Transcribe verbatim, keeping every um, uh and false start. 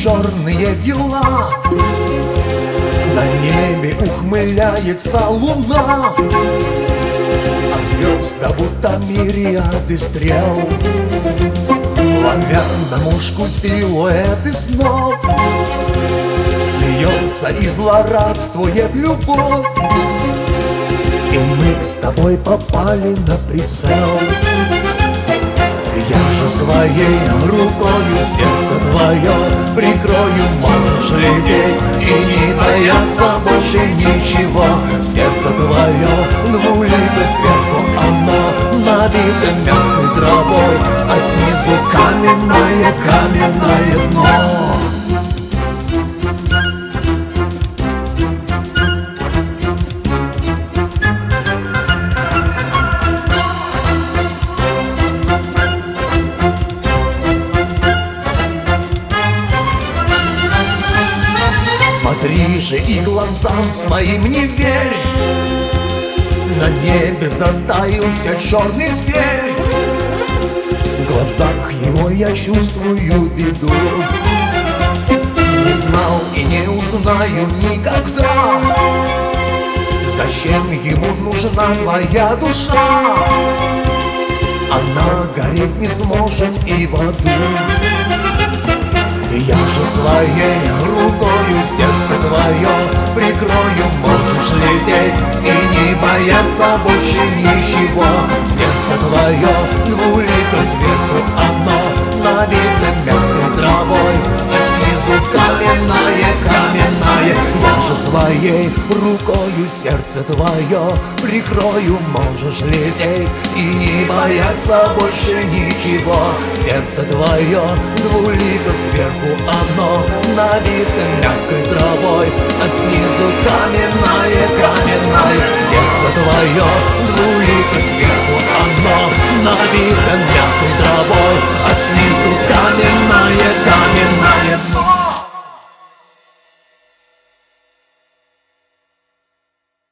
черные дела. На небе ухмыляется луна, а звезды будто мириады стрел ловят на мушку силуэты снов. Смеется и злорадствует любовь, и мы с тобой попали на прицел. Я же своей рукою сердце твое прикрою. Можешь лететь и не бояться больше ничего. Сердце твое двулито, сверху оно набито мягкой травой, а снизу каменное, каменное дно. Смотри же и глазам своим не верь, на небе затаился черный зверь. В глазах его я чувствую беду, не знал и не узнаю никогда, зачем ему нужна твоя душа. Она гореть не сможет и в аду. Я же своей рукою сердце твое прикрою. Можешь лететь и не бояться больше ничего. Сердце твое двулито, сверху оно набито мягкой травой, а снизу каменное, каменное. Я же своей рукою сердце твое прикрою. Можешь лететь и не бояться больше ничего. Сердце твое двулито, сверху оно набито мягкой травой, а снизу каменное, каменное. Сердце твое